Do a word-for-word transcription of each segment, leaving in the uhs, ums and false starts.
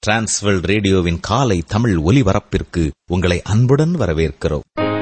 Transworld ரேடியோவின் காலை தமிழ் ஒலிபரப்பிற்கு உங்களை அன்புடன் வரவேற்கிறோம்.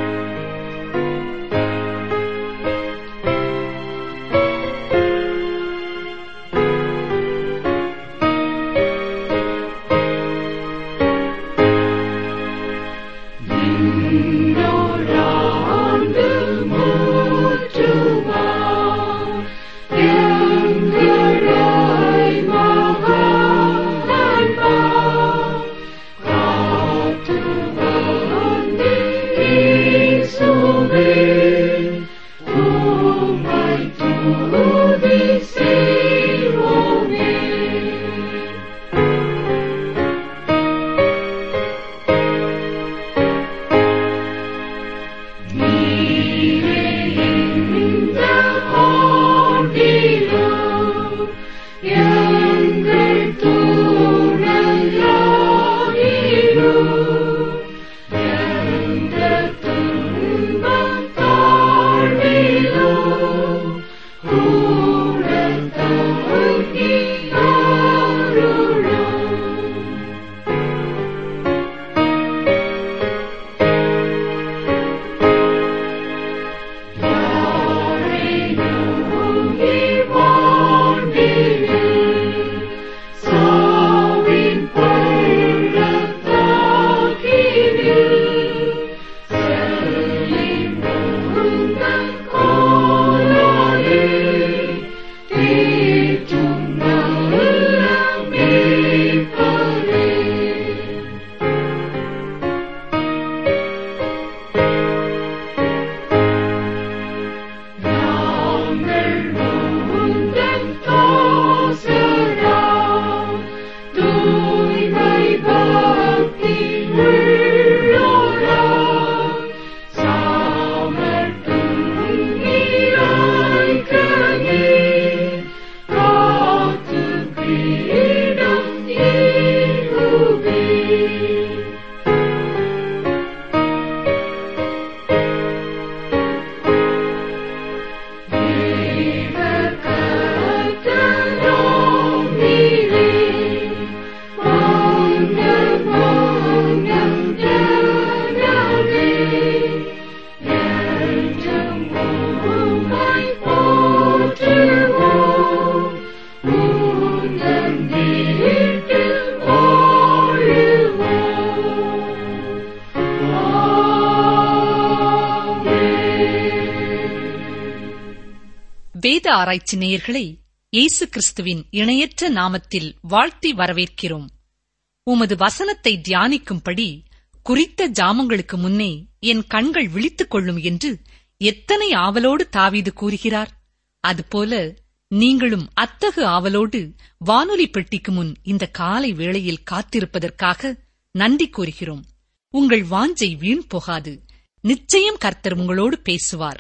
வேத ஆராய்ச்சி நேயர்களை இயேசு கிறிஸ்துவின் இணையற்ற நாமத்தில் வாழ்த்தி வரவேற்கிறோம். உமது வசனத்தை தியானிக்கும்படி குறித்த ஜாமங்களுக்கு முன்னே என் கண்கள் விழித்துக் கொள்ளும் என்று எத்தனை ஆவலோடு தாவீது கூறுகிறார். அதுபோல நீங்களும் அத்தகு ஆவலோடு வானொலி பெட்டிக்கு முன் இந்த காலை வேளையில் காத்திருப்பதற்காக நன்றி கூறுகிறோம். உங்கள் வாஞ்சை வீண் போகாது. நிச்சயம் கர்த்தர் உங்களோடு பேசுவார்.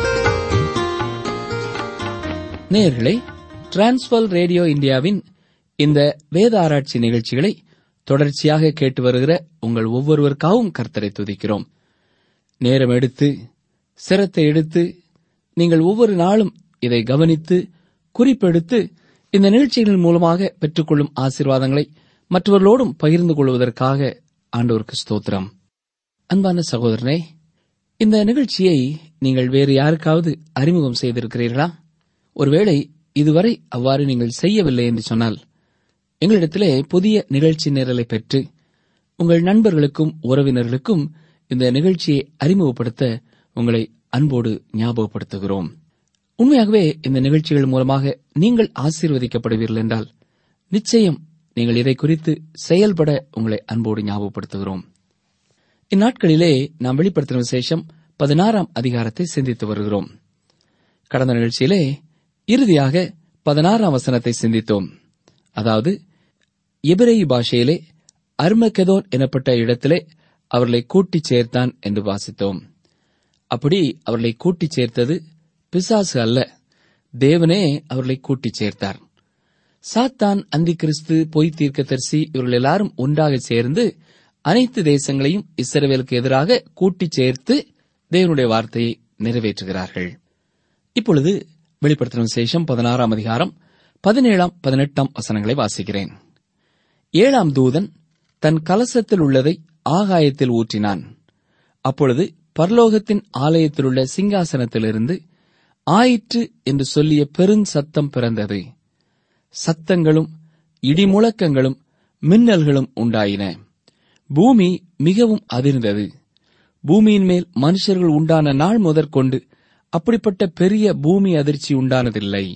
நேயர்களே, டிரான்ஸ்வேர்ல்ட் ரேடியோ இந்தியாவின் இந்த வேத ஆராய்ச்சி நிகழ்ச்சிகளை தொடர்ச்சியாக கேட்டு வருகிற உங்கள் ஒவ்வொருவருக்காகவும் கர்த்தரை துதிக்கிறோம். நேரம் எடுத்து சிரத்தை எடுத்து நீங்கள் ஒவ்வொரு நாளும் இதை கவனித்து குறிப்பெடுத்து இந்த நிகழ்ச்சிகளின் மூலமாக பெற்றுக்கொள்ளும் ஆசீர்வாதங்களை மற்றவர்களோடும் பகிர்ந்து கொள்வதற்காக ஆண்டவருக்கு ஸ்தோத்திரம். அன்பான சகோதரனே, இந்த நிகழ்ச்சியை நீங்கள் வேறு யாருக்காவது அறிமுகம் செய்திருக்கிறீர்களா? ஒருவேளை இதுவரை அவ்வாறு நீங்கள் செய்யவில்லை என்று சொன்னால், எங்களிடத்திலே புதிய நிகழ்ச்சி நிரலை பெற்று உங்கள் நண்பர்களுக்கும் உறவினர்களுக்கும் இந்த நிகழ்ச்சியை அறிமுகப்படுத்த உங்களை அன்போடு ஞாபகப்படுத்துகிறோம். உண்மையாகவே இந்த நிகழ்ச்சிகள் மூலமாக நீங்கள் ஆசீர்வதிக்கப்படுவீர்கள் என்றால் நிச்சயம் நீங்கள் இதை குறித்து செயல்பட உங்களை அன்போடு ஞாபகப்படுத்துகிறோம். இந்நாட்களிலே நாம் வெளிப்படுத்தின விசேஷம் பதினாறாம் அதிகாரத்தை சிந்தித்து வருகிறோம். கடந்த நிகழ்ச்சியிலே இறுதியாக பதினாறாம் வசனத்தை சிந்தித்தோம். அதாவது, எபிரேய பாஷையிலே அர்மகெதோன் எனப்பட்ட இடத்திலே அவர்களை கூட்டிச் சேர்த்தான் என்று வாசித்தோம். அப்படி அவர்களை கூட்டிச் சேர்த்தது பிசாசு அல்ல, தேவனே அவர்களை கூட்டிச் சேர்த்தார். சாத்தான், அந்தி கிறிஸ்து, பொய் தீர்க்கதரிசி இவர்கள் எல்லாரும் ஒன்றாக சேர்ந்து அனைத்து தேசங்களையும் இஸ்ரவேலுக்கு எதிராக கூட்டிச் சேர்த்து தேவனுடைய வார்த்தையை நிறைவேற்றுகிறார்கள். இப்பொழுது வெளிப்படுத்தின விசேஷம் பதினாறாம் அதிகாரம் பதினேழாம் பதினெட்டாம் வசனங்களை வாசிக்கிறேன். ஏழாம் தூதன் தன் கலசத்தில் உள்ளதை ஆகாயத்தில் ஊற்றினான். அப்பொழுது பரலோகத்தின் ஆலயத்திலுள்ள சிங்காசனத்திலிருந்து ஆயிற்று என்று சொல்லிய பெருஞ்சத்தம் பிறந்தது. சத்தங்களும் இடிமுழக்கங்களும் மின்னல்களும் உண்டாயின. பூமி மிகவும் அதிர்ந்தது. பூமியின் மேல் மனுஷர்கள் உண்டான நாள் முதற்கொண்டு அப்படிப்பட்ட பெரிய பூமி அதிர்ச்சி உண்டானதில்லை.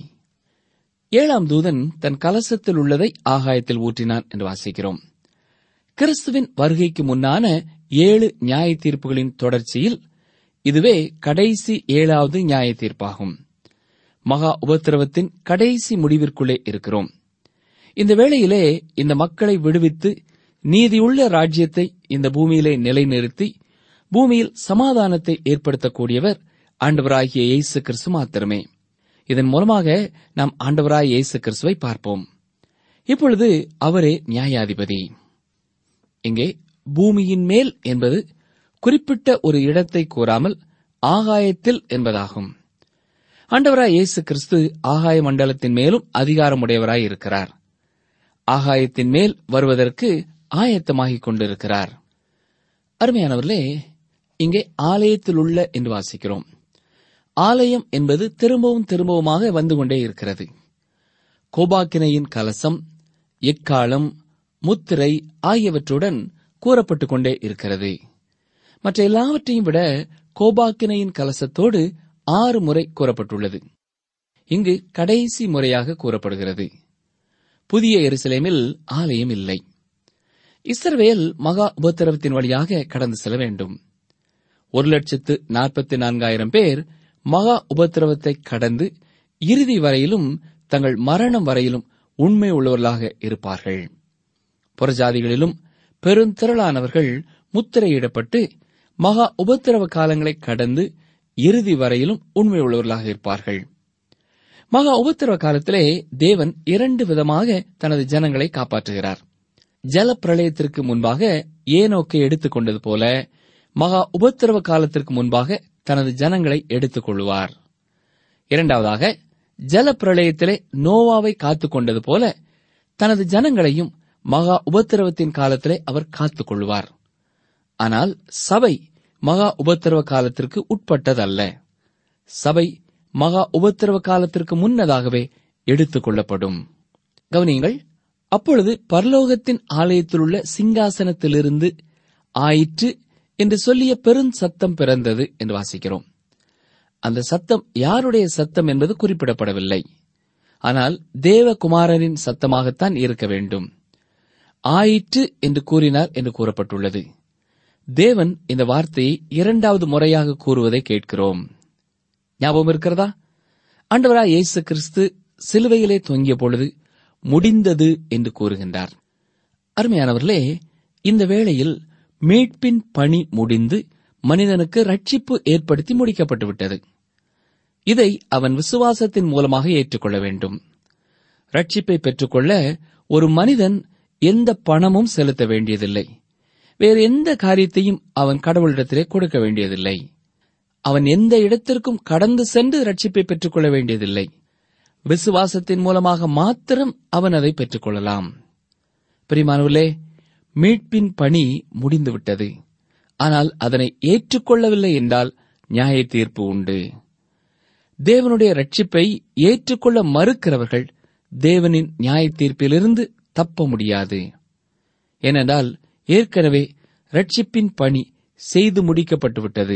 ஏழாம் தூதன் தன் கலசத்தில் உள்ளதை ஆகாயத்தில் ஊற்றினான் என்று வாசிக்கிறோம். கிறிஸ்துவின் வருகைக்கு முன்னான ஏழு நியாய தீர்ப்புகளின் தொடர்ச்சியில் இதுவே கடைசி ஏழாவது நியாய தீர்ப்பாகும். மகா உபத்திரவத்தின் கடைசி முடிவிற்குள்ளே இருக்கிறோம். இந்த வேளையிலே இந்த மக்களை விடுவித்து நீதியுள்ள ராஜ்யத்தை இந்த பூமியிலே நிலைநிறுத்தி பூமியில் சமாதானத்தை ஏற்படுத்தக்கூடியவர் ஆண்டவராகிய இயேசு கிறிஸ்து மாத்திரமே. இதன் மூலமாக நாம் ஆண்டவராகிய இயேசு கிறிஸ்துவை பார்ப்போம். இப்பொழுது அவரே நியாயாதிபதி. இங்கே பூமியின் மேல் என்பது குறிப்பிட்ட ஒரு இடத்தை கூறாமல் ஆகாயத்தில் என்பதாகும். ஆண்டவராய் இயேசு கிறிஸ்து ஆகாய மண்டலத்தின் மேலும் அதிகாரமுடையவராய் இருக்கிறார். ஆகாயத்தின் மேல் வருவதற்கு ஆயத்தமாகிக் கொண்டிருக்கிறார். அருமையானவர்களே, இங்கே ஆலயத்தில் உள்ள என்று வாசிக்கிறோம். ஆலயம் என்பது திரும்பவும் திரும்பவுமாக வந்து கொண்டே இருக்கிறது. கோபாக்கினையின் கலசம், எக்காளம், முத்திரை ஆகியவற்றுடன் கூறப்பட்டுக் கொண்டே இருக்கிறது. மற்ற எல்லாவற்றையும் விட கோபாக்கினையின் கலசத்தோடு ஆறு முறை கூறப்பட்டுள்ளது. இங்கு கடைசி முறையாக கூறப்படுகிறது. புதிய எருசலேமில் ஆலயம் இல்லை. இஸ்ரவேல் மகா உபத்திரவத்தின் வழியாக கடந்து செல்ல வேண்டும். ஒரு லட்சத்து நாற்பத்தி நான்காயிரம் பேர் மகா உபத்திரவத்தை கடந்து இறுதி வரையிலும் தங்கள் மரணம் வரையிலும் உண்மை உள்ளவர்களாக இருப்பார்கள். புறஜாதிகளிலும் பெருந்திரளானவர்கள் முத்திரையிடப்பட்டு மகா உபத்திரவ காலங்களை கடந்து இறுதி வரையிலும் உண்மை உள்ளவர்களாக இருப்பார்கள். மகா உபத்திரவ காலத்திலே தேவன் இரண்டு விதமாக தனது ஜனங்களை காப்பாற்றுகிறார். ஜல பிரளயத்திற்கு முன்பாக ஏனோக்கை எடுத்துக் கொண்டது போல மகா உபத்திரவ காலத்திற்கு முன்பாக தனது ஜனங்களை எடுத்துக் கொள்வார். இரண்டாவதாக, ஜல பிரளயத்திலே நோவாவை காத்துக் கொண்டது போல தனது ஜனங்களையும் மகா உபத்திரவத்தின் காலத்திலே அவர் காத்துக் கொள்வார். ஆனால் சபை மகா உபத்திரவ காலத்திற்கு உட்பட்டதல்ல. சபை மகா உபத்திரவ காலத்திற்கு முன்னதாகவே எடுத்துக் கொள்ளப்படும். கவனியுங்கள், அப்பொழுது பரலோகத்தின் ஆலயத்தில் உள்ள சிங்காசனத்திலிருந்து ஆயிற்று என்று சொல்லிய பெருஞ்சத்தம் பிறந்தது என்று வாசிக்கிறோம். அந்த சத்தம் யாருடைய சத்தம் என்பது குறிப்பிடப்படவில்லை. ஆனால் தேவகுமாரனின் சத்தமாகத்தான் இருக்க வேண்டும். ஆயிற்று என்று கூறினார் என்று கூறப்பட்டுள்ளது. தேவன் இந்த வார்த்தையை இரண்டாவது முறையாக கூறுவதை கேட்கிறோம். ஞாபகம் இருக்கிறதா? ஆண்டவராய் இயேசு கிறிஸ்து சிலுவையிலே தொங்கிய பொழுது முடிந்தது என்று கூறுகின்றார். அருமையானவர்களே, இந்த வேளையில் மீட்பின் பணி முடிந்து மனிதனுக்கு ரட்சிப்பு ஏற்படுத்தி முடிக்கப்பட்டுவிட்டது. இதை அவன் விசுவாசத்தின் மூலமாக ஏற்றுக்கொள்ள வேண்டும். ரட்சிப்பை பெற்றுக்கொள்ள ஒரு மனிதன் எந்த பணமும் செலுத்த வேண்டியதில்லை. வேறு எந்த காரியத்தையும் அவன் கடவுளிடத்திலே கொடுக்க வேண்டியதில்லை. அவன் எந்த இடத்திற்கும் கடந்து சென்று ரட்சிப்பை பெற்றுக்கொள்ள வேண்டியதில்லை. விசுவாசத்தின் மூலமாக மாத்திரம் அவன் அதை பெற்றுக் கொள்ளலாம். பிரியமானவர்களே, மீட்பின் பணி முடிந்துவிட்டது. ஆனால் அதனை ஏற்றுக்கொள்ளவில்லை என்றால் நியாய தீர்ப்பு உண்டு. தேவனுடைய ரட்சிப்பை ஏற்றுக்கொள்ள மறுக்கிறவர்கள் தேவனின் நியாய தீர்ப்பிலிருந்து தப்ப முடியாது. ஏனென்றால் ஏற்கனவே ரட்சிப்பின் பணி செய்து முடிக்கப்பட்டுவிட்டது.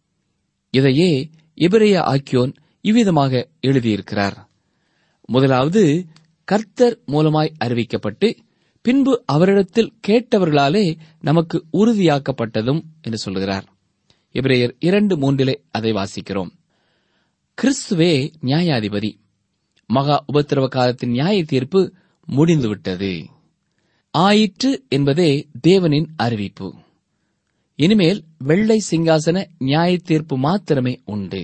இதையே எபிரேய ஆக்கியோன் இவ்விதமாக எழுதியிருக்கிறார். முதலாவது கர்த்தர் மூலமாய் அறிவிக்கப்பட்டு பின்பு அவரிடத்தில் கேட்டவர்களாலே நமக்கு உறுதியாக்கப்பட்டதும் என்று சொல்கிறார். எபிரேயர் இரண்டு மூன்றிலே அதை வாசிக்கிறோம். கிறிஸ்துவே நியாயாதிபதி. மகா உபத்திரவ காலத்தின் நியாய தீர்ப்பு முடிந்துவிட்டது. ஆயிற்று என்பதே தேவனின் அறிவிப்பு. இனிமேல் வெள்ளை சிங்காசன நியாய தீர்ப்பு மாத்திரமே உண்டு.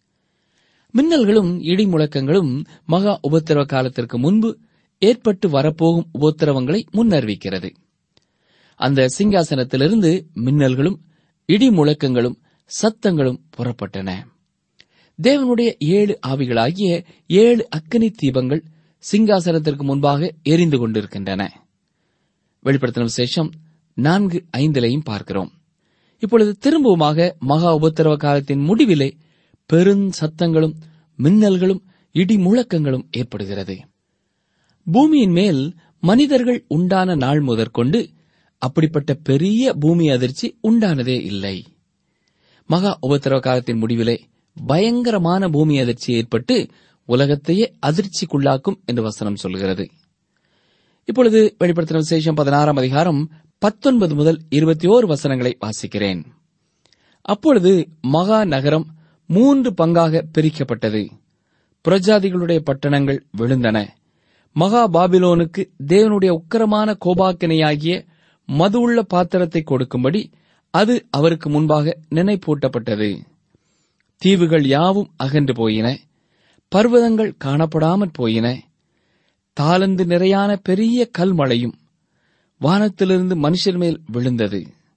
மின்னல்களும் இடி முழக்கங்களும் மகா உபத்திரவ காலத்திற்கு முன்பு ஏற்பட்டு வரப்போகும் உபத்திரவங்களை முன்னறிவிக்கிறது. அந்த சிங்காசனத்திலிருந்து மின்னல்களும் இடி முழக்கங்களும் சத்தங்களும் புறப்பட்டன. தேவனுடைய ஏழு ஆவிகளாகிய ஏழு அக்கினி தீபங்கள் சிங்காசனத்திற்கு முன்பாக எரிந்து கொண்டிருக்கின்றன. வெளிப்படுத்தின விசேஷம் நான்கு ஐந்திலையும் பார்க்கிறோம். இப்பொழுது திரும்பவுமாக மகா உபத்திரவ காலத்தின் முடிவிலே பெருஞ்சத்தங்களும் மின்னல்களும் இடி முழக்கங்களும் ஏற்படுகிறது. பூமியின் மேல் மனிதர்கள் உண்டான நாள் முதற்கொண்டு அப்படிப்பட்ட பெரிய பூமி அதிர்ச்சி உண்டானதே இல்லை. மகா உபத்திரவ காலத்தின் முடிவிலே பயங்கரமான பூமி அதிர்ச்சி ஏற்பட்டு உலகத்தையே அதிர்ச்சிக்குள்ளாக்கும் என்று வசனம் சொல்கிறது. இப்பொழுது வெளிப்படுத்தின விசேஷம் பதினாறாம் அதிகாரம் பத்தொன்பது முதல் இருபத்தி ஓரு வசனங்களை வாசிக்கிறேன். அப்பொழுது மகா நகரம் மூன்று பங்காக பிரிக்கப்பட்டது. புரஜாதிகளுடைய பட்டணங்கள் விழுந்தன. மகா பாபிலோனுக்கு தேவனுடைய உக்கிரமான கோபாக்கினையாகிய மது உள்ள பாத்திரத்தை கொடுக்கும்படி அது அவருக்கு முன்பாக நினைப்பூட்டப்பட்டது. தீவுகள் யாவும் அகன்று போயின, பர்வதங்கள் காணப்படாமற் போயின. தாளந்து நிறையான பெரிய கல்மழையும் வானத்திலிருந்து மனுஷர் மேல் விழுந்தது.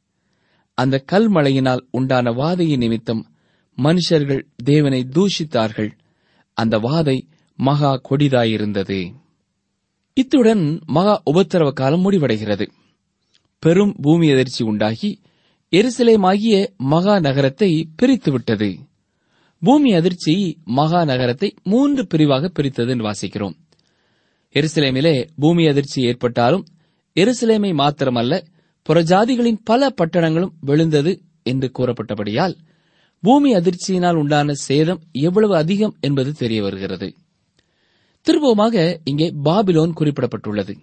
அந்த கல்மழையினால் உண்டான வாதையின் நிமித்தம் மனுஷர்கள் தேவனை தூஷித்தார்கள். அந்த வாதை மகா கொடிதாயிருந்தது. இத்துடன் மகா உபத்திரவ காலம் முடிவடைகிறது. பெரும் பூமி அதிர்ச்சி உண்டாகி எருசலேமாகிய மகா நகரத்தை பிரித்துவிட்டது. பூமி அதிர்ச்சி மகா நகரத்தை மூன்று பிரிவாக பிரித்தது என்று வாசிக்கிறோம். எருசலேமிலே பூமி அதிர்ச்சி ஏற்பட்டாலும் எருசலேமை மாத்திரமல்ல, புறஜாதிகளின் பல பட்டணங்களும் விழுந்தது என்று கூறப்பட்டபடியால் பூமி அதிர்ச்சியினால் உண்டான சேதம் எவ்வளவு அதிகம் என்பது தெரிய வருகிறது. திரும்பவுமாக இங்கே பாபிலோன் குறிப்பிடப்பட்டுள்ளது.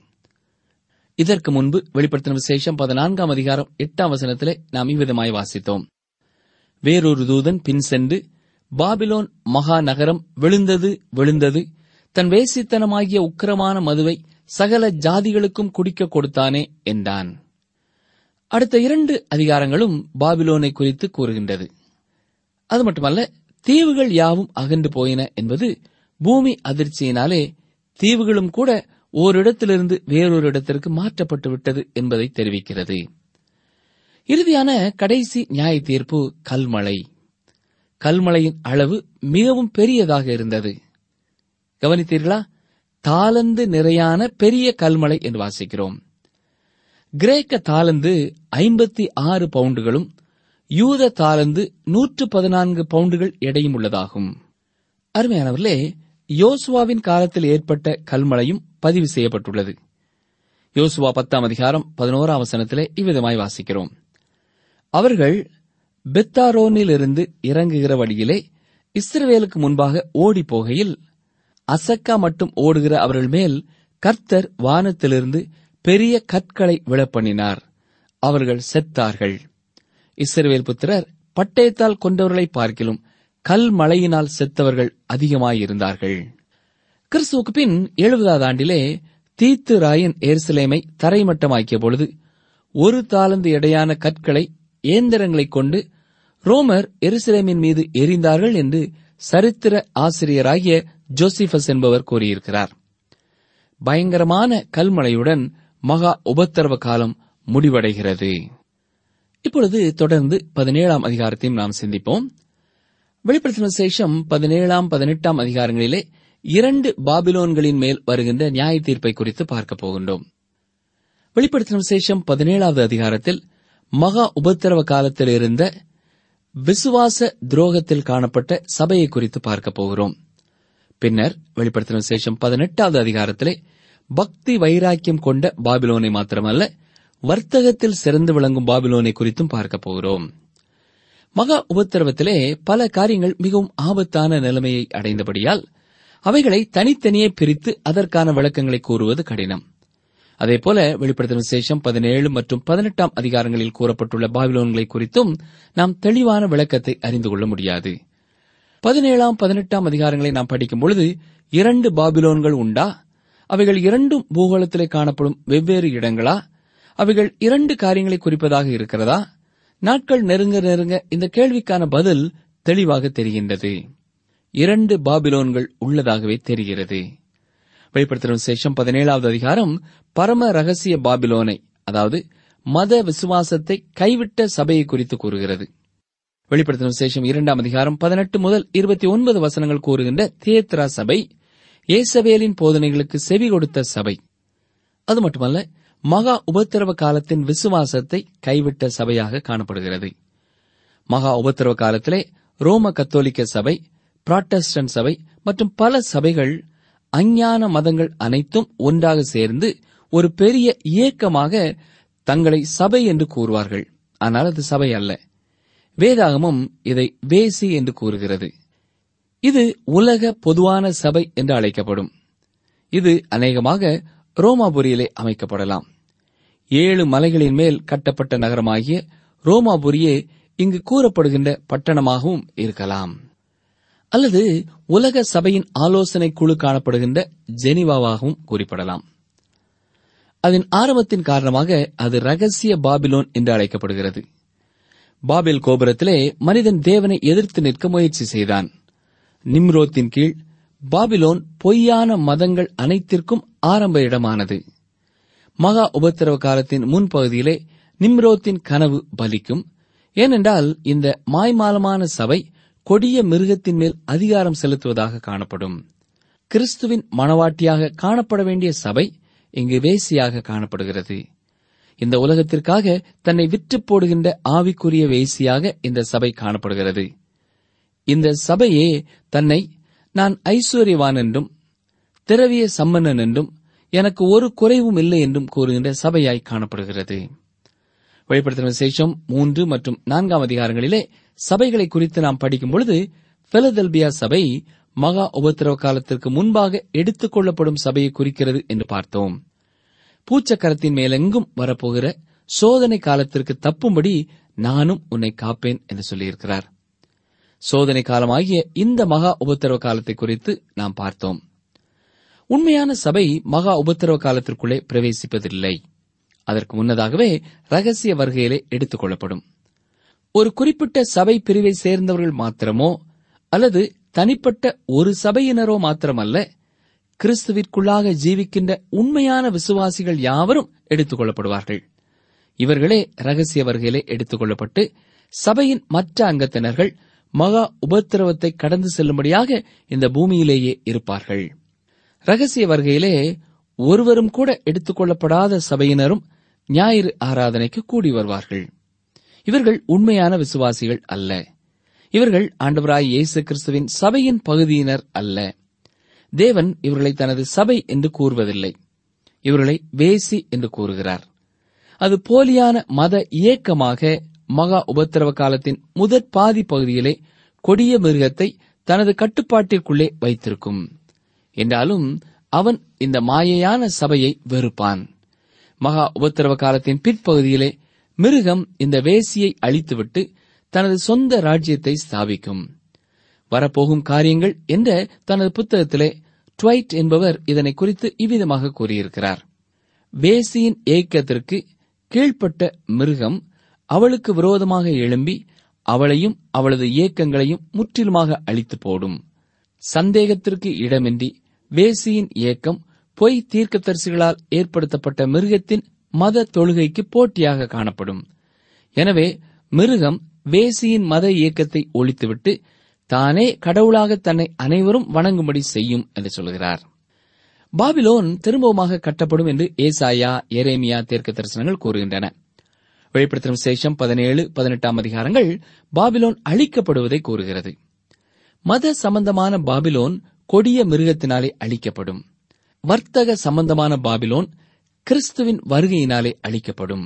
இதற்கு முன்பு வெளிப்படுத்தின விசேஷம் பதினான்காம் அதிகாரம் எட்டாம் வசனத்திலே நாம் இவ்விதமாய் வாசித்தோம். வேறொரு தூதன் பின் சென்று, பாபிலோன் மகா நகரம் விழுந்தது விழுந்தது, தன் வேசித்தனமாகிய உக்கிரமான மதுவை சகல ஜாதிகளுக்கும் குடிக்க கொடுத்தானே என்றான். அடுத்த இரண்டு அதிகாரங்களும் பாபிலோனை குறித்து கூறுகின்றது. அது மட்டுமல்ல, தீவுகள் யாவும் அகன்று போயின என்பது பூமி அதிர்ச்சியினாலே தீவுகளும் கூட ஓரிடத்திலிருந்து வேறொரு இடத்திற்கு மாற்றப்பட்டு விட்டது என்பதை தெரிவிக்கிறது. இறுதியான கடைசி நியாய தீர்ப்பு கல்மழை. கல்மழையின் அளவு மிகவும் பெரியதாக இருந்தது. கவனித்தீர்களா? தாளந்து நிறையான பெரிய கல்மழை என்று வாசிக்கிறோம். கிரேக்க தாளந்து ஐம்பத்தி ஆறு பவுண்டுகளும் யூத தாளந்து நூற்று பதினான்கு பவுண்டுகள் எடையும் உள்ளதாகும். அருமையானவர்களே, யோசுவாவின் காலத்தில் ஏற்பட்ட கல்மழையும் பதிவு செய்யப்பட்டுள்ளது. யோசுவா பத்தாம் அதிகாரம் பதினோராம் வசனத்திலே இவ்விதமாய் வாசிக்கிறோம். அவர்கள் பெத்தாரோனிலிருந்து இறங்குகிற வழியிலே இஸ்ரவேலுக்கு முன்பாக ஓடி போகையில் அசக்கா மட்டும் ஓடுகிற அவர்கள் மேல் கர்த்தர் வானத்திலிருந்து பெரிய கற்களை விழப்பண்ணினார். அவர்கள் செத்தார்கள். இஸ்ரவேல் புத்திரர் பட்டயத்தால் கொண்டவர்களை பார்க்கிலும் கல் மழையினால் செத்தவர்கள் அதிகமாயிருந்தார்கள். கிறிஸ்துவுக்கு பின் எழுபதாவது ஆண்டிலே தீத்து ராயன் எருசலேமை தரைமட்டமாக்கிய பொழுது ஒரு தாளந்து எடையான கற்களை இயந்திரங்களைக் கொண்டு ரோமர் எருசலேமின் மீது எறிந்தார்கள் என்று சரித்திர ஆசிரியராகிய ஜோசிபஸ் என்பவர் கூறியிருக்கிறார். பயங்கரமான கல்மழையுடன் மகா உபத்திரவ காலம் முடிவடைகிறது. இப்பொழுது தொடர்ந்து பதினேழாம் அதிகாரத்தையும் நாம் சிந்திப்போம். வெளிப்படுத்தின விசேஷம் பதினேழாம் பதினெட்டாம் அதிகாரங்களிலே இரண்டு பாபிலோன்களின் மேல் வருகின்ற நியாய தீர்ப்பை குறித்து பார்க்கப் போகின்றோம். வெளிப்படுத்தின விசேஷம் பதினேழாவது அதிகாரத்தில் மகா உபத்திரவ காலத்தில் இருந்த விசுவாச துரோகத்தில் காணப்பட்ட சபையை குறித்து பார்க்கப் போகிறோம். பின்னர் வெளிப்படுத்தின விசேஷம் பதினெட்டாவது அதிகாரத்திலே பக்தி வைராக்கியம் கொண்ட பாபிலோனை மாத்திரமல்ல, வர்த்தகத்தில் சிறந்து விளங்கும் பாபிலோனை குறித்தும் பார்க்கப் போகிறோம். மகா உபத்திரவத்திலே பல காரியங்கள் மிகவும் ஆபத்தான நிலைமையை அடைந்தபடியால் அவைகளை தனித்தனியே பிரித்து அதற்கான விளக்கங்களை கூறுவது கடினம். அதேபோல வெளிப்படுத்தின விசேஷம் பதினேழு மற்றும் பதினெட்டாம் அதிகாரங்களில் கூறப்பட்டுள்ள பாபிலோன்களை குறித்தும் நாம் தெளிவான விளக்கத்தை அறிந்து கொள்ள முடியாது. பதினேழாம் பதினெட்டாம் அதிகாரங்களை நாம் படிக்கும் பொழுது இரண்டு பாபிலோன்கள் உண்டா? அவைகள் இரண்டும் பூகோளத்திலே காணப்படும் வெவ்வேறு இடங்களா? அவைகள் இரண்டு காரியங்களை குறிப்பதாக இருக்கிறதா? நாட்கள் நெருங்க நெருங்க இந்த கேள்விக்கான பதில் தெளிவாக தெரிகின்றது. இரண்டு பாபிலோன்கள் உள்ளதாகவே தெரிகிறது. வெளிப்படுத்தின விசேஷம் பதினேழாவது அதிகாரம் பரம ரகசிய பாபிலோனை, அதாவது மத விசுவாசத்தை கைவிட்ட சபையை குறித்து கூறுகிறது. வெளிப்படுத்தின விசேஷம் இரண்டாம் அதிகாரம் பதினெட்டு முதல் இருபத்தி ஒன்பது வசனங்கள் கூறுகின்ற தியேத்ரா சபை, ஏசபேலின் போதனைகளுக்கு செவி கொடுத்த சபை. அது மட்டுமல்ல, மகா உபத்திரவ காலத்தின் விசுவாசத்தை கைவிட்ட சபையாக காணப்படுகிறது. மகா உபத்திரவ காலத்திலே ரோம கத்தோலிக்க சபை, புராட்டஸ்டன்ட் சபை மற்றும் பல சபைகள், அஞ்ஞான மதங்கள் அனைத்தும் ஒன்றாக சேர்ந்து ஒரு பெரிய இயக்கமாக தங்களை சபை என்று கூறுவார்கள். ஆனால் அது சபை அல்ல. வேதாகமம் இதை வேசி என்று கூறுகிறது. இது உலக பொதுவான சபை என்று அழைக்கப்படும். இது அநேகமாக ரோமாபுரியிலே அமைக்கப்படலாம். ஏழு மலைகளின் மேல் கட்டப்பட்ட நகரமாகிய ரோமாபுரியே இங்கு கூறப்படுகின்ற பட்டணமாகவும் இருக்கலாம். அல்லது உலக சபையின் ஆலோசனை குழு காணப்படுகின்ற ஜெனிவாவாகவும் குறிப்பிடலாம். அதன் ஆரம்பத்தின் காரணமாக அது ரகசிய பாபிலோன் என்று அழைக்கப்படுகிறது. பாபில் கோபுரத்திலே மனிதன் தேவனை எதிர்த்து நிற்க முயற்சி செய்தான். நிம்ரோத்தின் கீழ் பாபிலோன் பொய்யான மதங்கள் அனைத்திற்கும் ஆரம்ப இடமானது. மகா உபத்திரவ காலத்தின் முன்பகுதியிலே நிம்ரோத்தின் கனவு பலிக்கும். ஏனென்றால் இந்த மாய்மாலமான சபை கொடிய மிருகத்தின் மேல் அதிகாரம் செலுத்துவதாக காணப்படும். கிறிஸ்துவின் மணவாட்டியாக காணப்பட வேண்டிய சபை இங்கு வேசியாக காணப்படுகிறது. இந்த உலகத்திற்காக தன்னை விற்று போடுகின்ற ஆவிக்குரிய வேசியாக இந்த சபை காணப்படுகிறது. இந்த சபையே தன்னை நான் ஐஸ்வர்யவான் என்றும் திரவிய சம்பன்னன் என்றும் எனக்கு ஒரு குறைவும் இல்லை என்றும் கூறுகின்ற சபையாய் காணப்படுகிறது. வெளிப்படுத்தின விசேஷம் மூன்று மற்றும் நான்காம் அதிகாரங்களிலே சபைகளை குறித்து நாம் படிக்கும் பொழுது பிலதெல்பியா சபை மகா உபத்திரவ காலத்திற்கு முன்பாக எடுத்துக் கொள்ளப்படும் சபையை குறிக்கிறது என்று பார்த்தோம். பூச்சக்கரத்தின் மேலெங்கும் வரப்போகிற சோதனை காலத்திற்கு தப்பும்படி நானும் உன்னை காப்பேன் என்று சொல்லியிருக்கிறார். சோதனை காலமாகிய இந்த மகா உபத்திரவ காலத்தை குறித்து நாம் பார்த்தோம். உண்மையான சபை மகா உபத்திரவ காலத்திற்குள்ளே பிரவேசிப்பதில்லை. அதற்கு முன்னதாகவே ரகசிய வருகையிலே எடுத்துக் கொள்ளப்படும். ஒரு குறிப்பிட்ட சபை பிரிவை சேர்ந்தவர்கள் மாத்திரமோ அல்லது தனிப்பட்ட ஒரு சபையினரோ மாத்திரமல்ல, கிறிஸ்துவிற்குள்ளாக ஜீவிக்கின்ற உண்மையான விசுவாசிகள் யாவரும் எடுத்துக் கொள்ளப்படுவார்கள். இவர்களே ரகசிய வருகையிலே எடுத்துக் கொள்ளப்பட்டு சபையின் மற்ற அங்கத்தினர்கள் மகா உபத்திரவத்தை கடந்து செல்லும்படியாக இந்த பூமியிலேயே இருப்பார்கள். ரகசிய வருகையிலே ஒருவரும் கூட எடுத்துக் கொள்ளப்படாத சபையினரும் ஞாயிறு ஆராதனைக்கு கூடி வருவார்கள். இவர்கள் உண்மையான விசுவாசிகள் அல்ல. இவர்கள் ஆண்டவராய் இயேசு கிறிஸ்துவின் சபையின் பகுதியினர் அல்ல. தேவன் இவர்களை தனது சபை என்று கூறுவதில்லை. இவர்களை வேசி என்று கூறுகிறார். அது போலியான மத இயக்கமாக மகா உபத்திரவ காலத்தின் முதற் பாதி பகுதியிலே கொடிய மிருகத்தை தனது கட்டுப்பாட்டிற்குள்ளே வைத்திருக்கும். என்றாலும் அவன் இந்த மாயையான சபையை வெறுப்பான். மகா உபத்திரவ காலத்தின் பிற்பகுதியிலே மிருகம் இந்த வேசியை அழித்துவிட்டு தனது சொந்த ராஜ்யத்தை ஸ்தாபிக்கும். வரப்போகும் காரியங்கள் என்ற தனது புத்தகத்திலே ட்வைட் என்பவர் இதனை குறித்து இவ்விதமாக கூறியிருக்கிறார். வேசியின் ஏக்கத்திற்கு கீழ்ப்பட்ட மிருகம் அவளுக்கு விரோதமாக எழும்பி அவளையும் அவளது இயக்கங்களையும் முற்றிலுமாக அழித்து போடும். சந்தேகத்திற்கு இடமின்றி வேசியின் இயக்கம் பொய் தீர்க்கதரிசிகளால் ஏற்படுத்தப்பட்ட மிருகத்தின் மத தொழுகைக்கு போட்டியாக காணப்படும். எனவே மிருகம் வேசியின் மத இயக்கத்தை ஒழித்துவிட்டு தானே கடவுளாக தன்னை அனைவரும் வணங்கும்படி செய்யும் என்று சொல்கிறார். பாபிலோன் திரும்பவுமாக கட்டப்படும் என்று ஏசாயா, எரேமியா தீர்க்க தரிசனங்கள் கூறுகின்றன. வெளிப்படுத்தின விசேஷம் பதினேழு பதினெட்டாம் அதிகாரங்கள் பாபிலோன் அழிக்கப்படுவதை கூறுகிறது. மத சம்பந்தமான பாபிலோன் கொடிய மிருகத்தினாலே அழிக்கப்படும். வர்த்தக சம்பந்தமான பாபிலோன் கிறிஸ்துவின் வருகையினாலே அழிக்கப்படும்.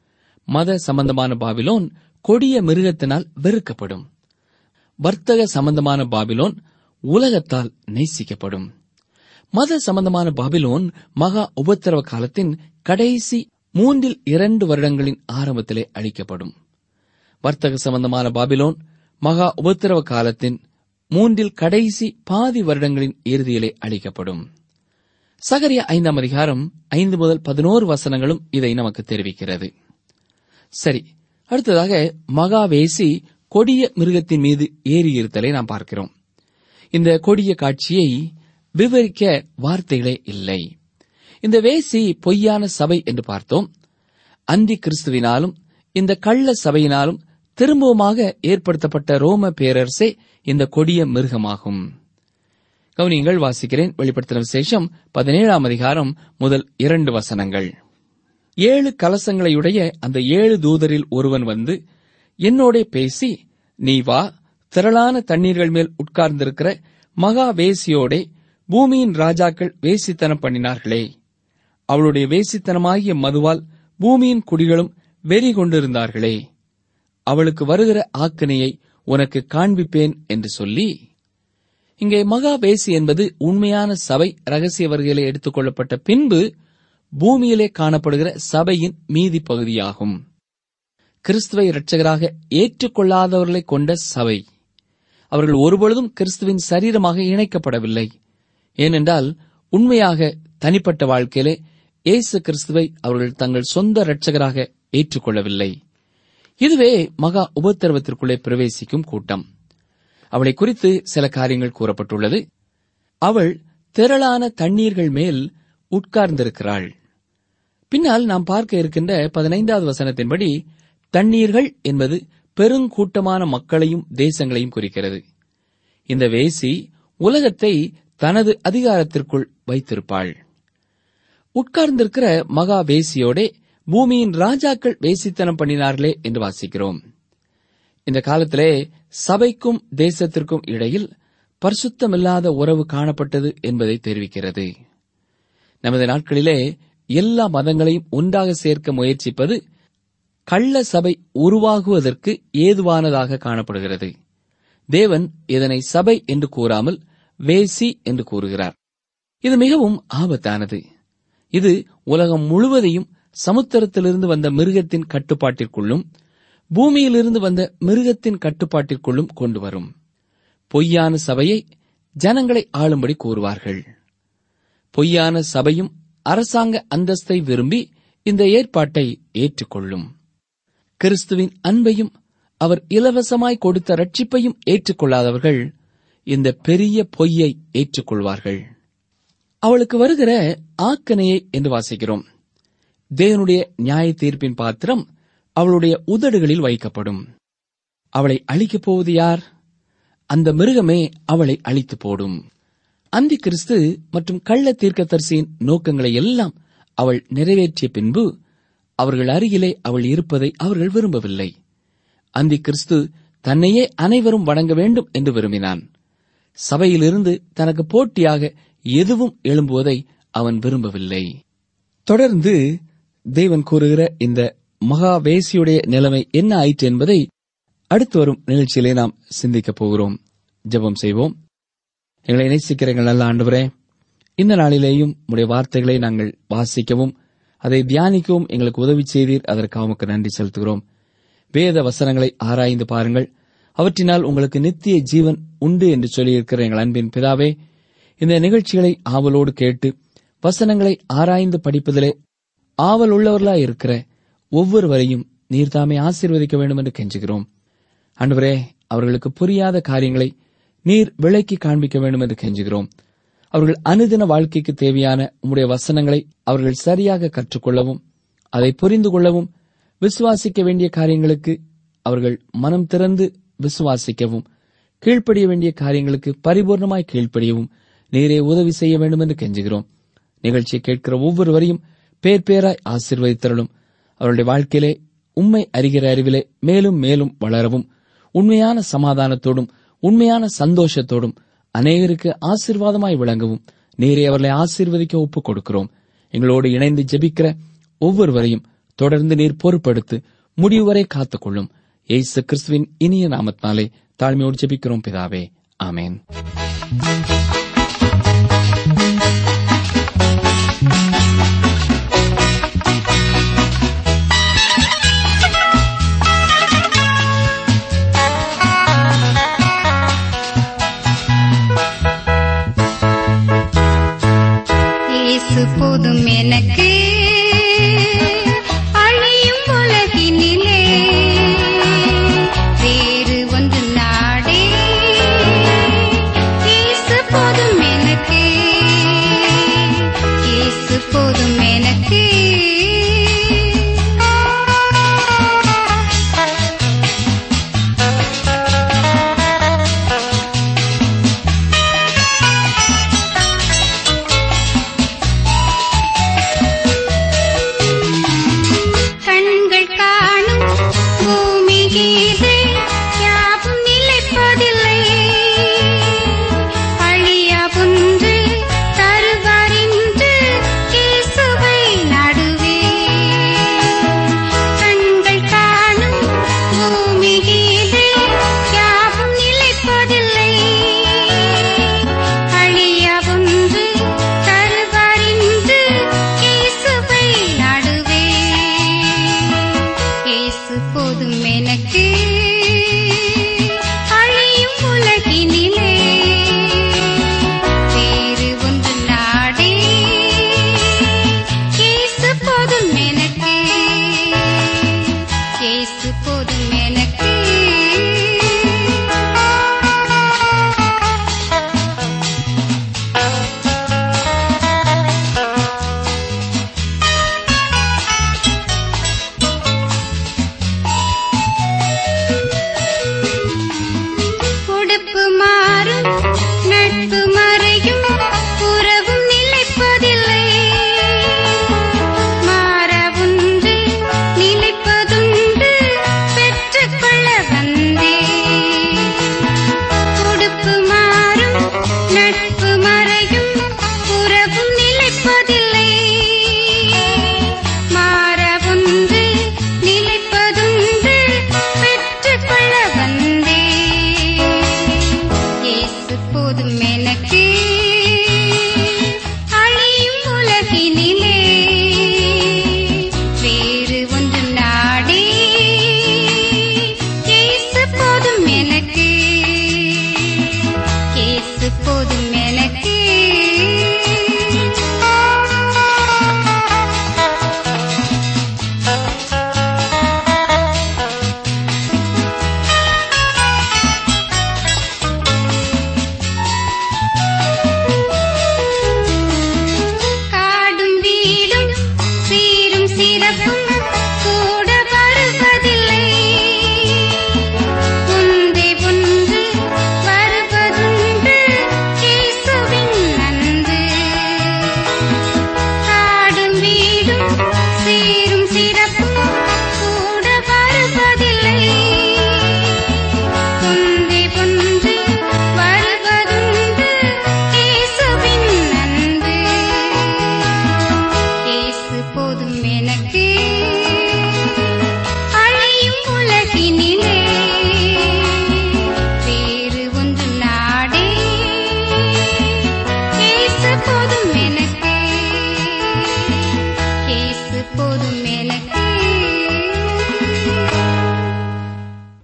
மத சம்பந்தமான பாபிலோன் கொடிய மிருகத்தினால் வெறுக்கப்படும். வர்த்தக சம்பந்தமான பாபிலோன் உலகத்தால் நேசிக்கப்படும். மத சம்பந்தமான பாபிலோன் மகா உபத்திரவ காலத்தின் கடைசி மூன்றில் இரண்டு வருடங்களின் ஆரம்பத்திலே அழிக்கப்படும். வர்த்தக சம்பந்தமான பாபிலோன் மகா உபத்திரவ காலத்தின் மூன்றில் கடைசி பாதி வருடங்களின் இறுதியிலே அழிக்கப்படும். சகரியா ஐந்தாம் அதிகாரம் ஐந்து முதல் பதினோரு வசனங்களும் இதை நமக்கு தெரிவிக்கிறது. சரி, அடுத்ததாக மகாவேசி கொடிய மிருகத்தின் மீது ஏறியிருத்தலை நாம் பார்க்கிறோம். இந்த கொடிய காட்சியை விவரிக்க வார்த்தைகளே இல்லை. இந்த வேசி பொய்யான சபை என்று பார்த்தோம். அந்தி கிறிஸ்துவினாலும் இந்த கள்ள சபையினாலும் திரும்பவுமாக ஏற்படுத்தப்பட்ட ரோம பேரரசே இந்த கொடிய மிருகமாகும். கவனியங்கள், வாசிக்கிறேன். வெளிப்படுத்தின விசேஷம் பதினேழாம் அதிகாரம் முதல் இரண்டு வசனங்கள். ஏழு கலசங்களையுடைய அந்த ஏழு தூதரில் ஒருவன் வந்து என்னோடே பேசி, நீ வா, திரளான தண்ணீர்கள் மேல் உட்கார்ந்திருக்கிற மகா வேசியோடே பூமியின் ராஜாக்கள் வேசித்தனம் பண்ணினார்களே, அவளுடைய வேசித்தனமாகிய மதுவால் பூமியின் குடிகளும் வெறி கொண்டிருந்தார்களே, அவளுக்கு வருகிற ஆக்கினையை உனக்கு காண்பிப்பேன் என்று சொல்லி. இங்கே மகா வேசி என்பது உண்மையான சபை ரகசிய வருகையிலே எடுத்துக் கொள்ளப்பட்ட பின்பு பூமியிலே காணப்படுகிற சபையின் மீதி பகுதியாகும். கிறிஸ்துவை இரட்சகராக ஏற்றுக்கொள்ளாதவர்களை கொண்ட சபை. அவர்கள் ஒருபொழுதும் கிறிஸ்துவின் சரீரமாக இணைக்கப்படவில்லை. ஏனென்றால் உண்மையாக தனிப்பட்ட வாழ்க்கையிலே இயேசு கிறிஸ்துவை அவர்கள் தங்கள் சொந்த இரட்சகராக ஏற்றுக்கொள்ளவில்லை. இதுவே மகா உபத்திரவத்திற்குள்ளே பிரவேசிக்கும் கூட்டம். அவளை குறித்து சில காரியங்கள் கூறப்பட்டுள்ளது. அவள் திரளான தண்ணீர்கள் மேல் உட்கார்ந்திருக்கிறாள். பின்னால் நாம் பார்க்க இருக்கின்ற பதினைந்தாவது வசனத்தின்படி தண்ணீர்கள் என்பது பெருங்கூட்டமான மக்களையும் தேசங்களையும் குறிக்கிறது. இந்த வேசி உலகத்தை தனது அதிகாரத்திற்குள் வைத்திருப்பாள். உட்கார்ந்திருக்கிற மகா வேசியோடே பூமியின் ராஜாக்கள் வேசித்தனம் பண்ணினார்களே என்று வாசிக்கிறோம். இந்த காலத்திலே சபைக்கும் தேசத்திற்கும் இடையில் பரிசுத்தமில்லாத உறவு காணப்பட்டது என்பதை தெரிவிக்கிறது. நமது நாட்களிலே எல்லா மதங்களையும் ஒன்றாக சேர்க்க முயற்சிப்பது கள்ள சபை உருவாகுவதற்கு ஏதுவானதாக காணப்படுகிறது. தேவன் இதனை சபை என்று கூறாமல் வேசி என்று கூறுகிறார். இது மிகவும் ஆபத்தானது. இது உலகம் முழுவதையும் சமுத்திரத்திலிருந்து வந்த மிருகத்தின் கட்டுப்பாட்டிற்குள்ளும் பூமியிலிருந்து வந்த மிருகத்தின் கட்டுப்பாட்டிற்குள்ளும் கொண்டு வரும். பொய்யான சபையை ஜனங்களை ஆளும்படி கூறுவார்கள். பொய்யான சபையும் அரசாங்க அந்தஸ்தை விரும்பி இந்த ஏற்பாட்டை ஏற்றுக்கொள்ளும். கிறிஸ்துவின் அன்பையும் அவர் இலவசமாய் கொடுத்த ரட்சிப்பையும் ஏற்றுக்கொள்ளாதவர்கள் இந்த பெரிய பொய்யை ஏற்றுக்கொள்வார்கள். அவளுக்கு வருகிற ஆக்கனையை என்று வாசிக்கிறோம். தேவனுடைய நியாய தீர்ப்பின் பாத்திரம் அவளுடைய உதடுகளில் வைக்கப்படும். அவளை அழிக்கப் போவது யார்? அந்த மிருகமே அவளை அழித்து போடும். அந்தி கிறிஸ்து மற்றும் கள்ள தீர்க்கதரிசியின் நோக்கங்களை எல்லாம் அவள் நிறைவேற்றிய பின்பு அவர்கள் அருகிலே அவள் இருப்பதை அவர்கள் விரும்பவில்லை. அந்தி கிறிஸ்து தன்னையே அனைவரும் வணங்க வேண்டும் என்று விரும்பினான். சபையிலிருந்து தனக்கு போட்டியாக எதுவும் எழும்புவதை அவன் விரும்பவில்லை. தொடர்ந்து தேவன் கூறுகிற இந்த மகா வேசியுடைய நிலைமை என்ன ஆயிற்று என்பதை அடுத்து வரும் நிகழ்ச்சியிலே நாம் சிந்திக்கப் போகிறோம். ஜெபம் செய்வோம். எங்களை நேசிக்கிற எங்கள் நல்ல ஆண்டவரே, இந்த நாளிலேயும் உம்முடைய வார்த்தைகளை நாங்கள் வாசிக்கவும் அதை தியானிக்கவும் எங்களுக்கு உதவி செய்தீர். அதற்காக உமக்கு நன்றி செலுத்துகிறோம். வேத வசனங்களை ஆராய்ந்து பாருங்கள், அவற்றினால் உங்களுக்கு நித்திய ஜீவன் உண்டு என்று சொல்லியிருக்கிற எங்கள் அன்பின் பிதாவே, இந்த நிகழ்ச்சிகளை ஆவலோடு கேட்டு வசனங்களை ஆராய்ந்து படிப்பதிலே ஆவல் உள்ளவர்களாய் இருக்கிற ஒவ்வொருவரையும் நீர்தாமே ஆசீர்வதிக்க வேண்டும் என்று கெஞ்சுகிறோம். ஆண்டவரே, அவர்களுக்கு புரியாத காரியங்களை நீர் விளக்கி காண்பிக்க வேண்டும் என்று கெஞ்சுகிறோம். அவர்கள் அனுதின வாழ்க்கைக்கு தேவையான உம்முடைய வசனங்களை அவர்கள் சரியாக கற்றுக்கொள்ளவும் அதை புரிந்து கொள்ளவும் விசுவாசிக்க வேண்டிய காரியங்களுக்கு அவர்கள் மனம் திறந்து விசுவாசிக்கவும் கீழ்ப்படிய வேண்டிய காரியங்களுக்கு பரிபூர்ணமாய் கீழ்ப்படியவும் நீரே உதவி செய்ய வேண்டும் என்று கெஞ்சுகிறோம். நிகழ்ச்சியை கேட்கிற ஒவ்வொருவரையும் பேர் பேராய் ஆசீர்வதித்தருளும். அவருடைய வாழ்க்கையிலே உம்மை அறிகிற அறிவிலே மேலும் மேலும் வளரவும் உண்மையான சமாதானத்தோடும் உண்மையான சந்தோஷத்தோடும் அநேகருக்கு ஆசீர்வாதமாய் விளங்கவும் நீரே அவர்களை ஆசீர்வதிக்க ஒப்புக் கொடுக்கிறோம். எங்களோடு இணைந்து ஜெபிக்கிற ஒவ்வொருவரையும் தொடர்ந்து நீர் பொறுப்படுத்து முடிவு வரை காத்துக்கொள்ளும். இயேசு கிறிஸ்துவின் இனிய நாமத்தினாலே தாழ்மையோடு ஜெபிக்கிறோம் பிதாவே, ஆமேன். போதும் எனக்கு அழியும் உலகினிலே வேறு ஒன்று நாடே. இயேசு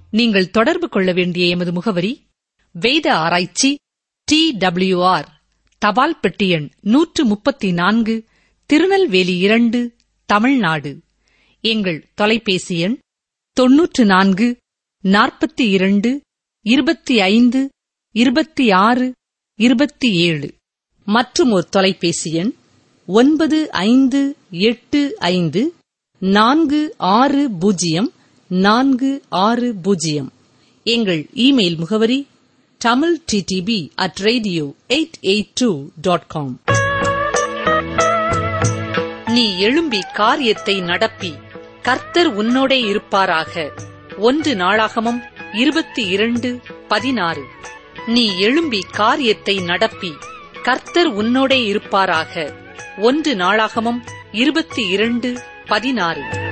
நீங்கள் தொடர்பு கொள்ள வேண்டிய எமது முகவரி: வேத ஆராய்ச்சி, டி டபிள்யூ ஆர், தபால் பெட்டி எண் நூற்று முப்பத்தி நான்கு, திருநெல்வேலி இரண்டு, தமிழ்நாடு. எங்கள் தொலைபேசி எண் தொன்னூற்று நான்கு நாற்பத்தி இரண்டு இருபத்தி ஐந்து இருபத்தி ஆறு இருபத்தி ஏழு. மற்றும் ஒரு தொலைபேசி எண் ஒன்பது ஐந்து எட்டு ஐந்து நான்கு ஆறு பூஜ்ஜியம் நான்கு ஆறு பூஜ்ஜியம். எங்கள் இமெயில் முகவரி Tamil DTP at radio eight eight two dot com. நீ எழும்பி காரியத்தை நடப்பி, கர்த்தர் உன்னோடே இருப்பாராக. ஒன்று நாளாகமம் இருபத்தி இரண்டு பதினாறு. நீ எழும்பி காரியத்தை நடப்பி, கர்த்தர் உன்னோடே இருப்பாராக. ஒன்று நாளாகமம் இருபத்தி இரண்டு பதினாறு.